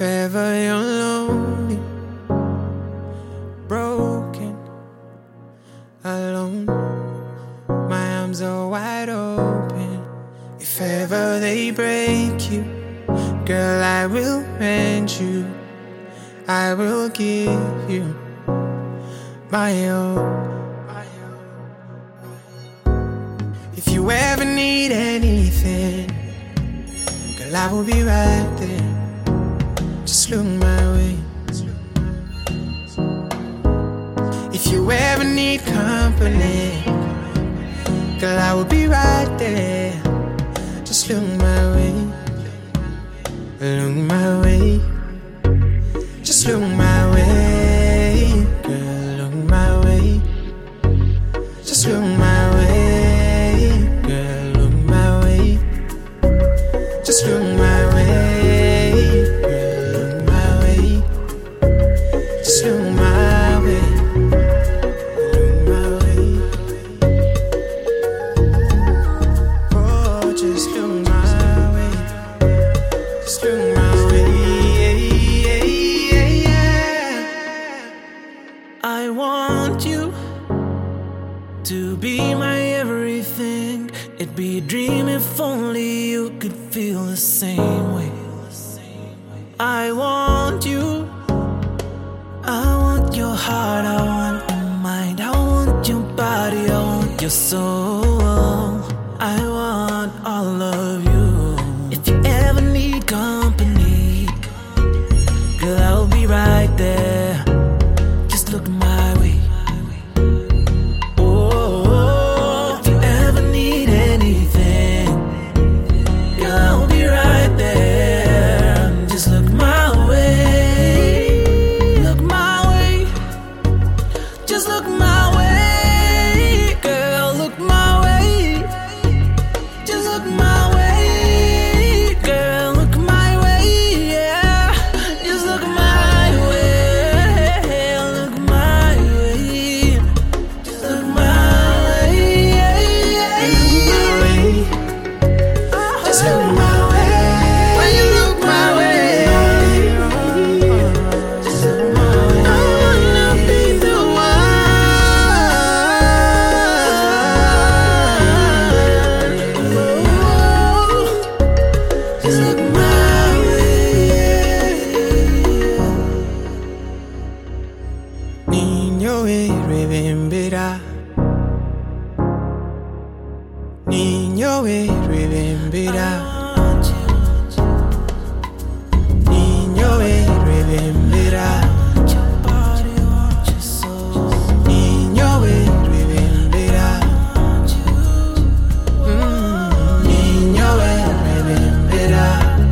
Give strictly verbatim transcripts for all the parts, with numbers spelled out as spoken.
If ever you're lonely, broken, alone, my arms are wide open. If ever they break you, girl, I will mend you. I will give you my own. If you ever need anything, girl, I will be right there. Just look my way. If you ever need company, girl, I will be right there. Just look my way. Look my way. Just look my way. Girl, look my way. Just look my way. Girl, look my way. Just look my way. I want you to be my everything. It'd be a dream if only you could feel the same way. I want you. I want your heart, I want your mind, I want your body, I want your soul. I want all of you. If you ever need company, girl, I'll be right there. Just look my way. Oh, if you ever need anything, girl, I'll be right there. Just look my way. Look my way. Just look my way. Girl, look my way. Just look my way. Girl, look my way. Yeah. Just look my way. Look my way. Just look my way. Just look my way. When you look my way, just look my way. I wanna be the one. Just look my way. Niño, remember. Niño, remember. Niño, remember. Niño, remember. Mm, Niño, remember.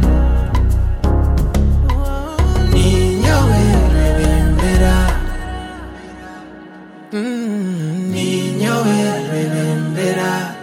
Niño, remember. Mm, Niño, remember.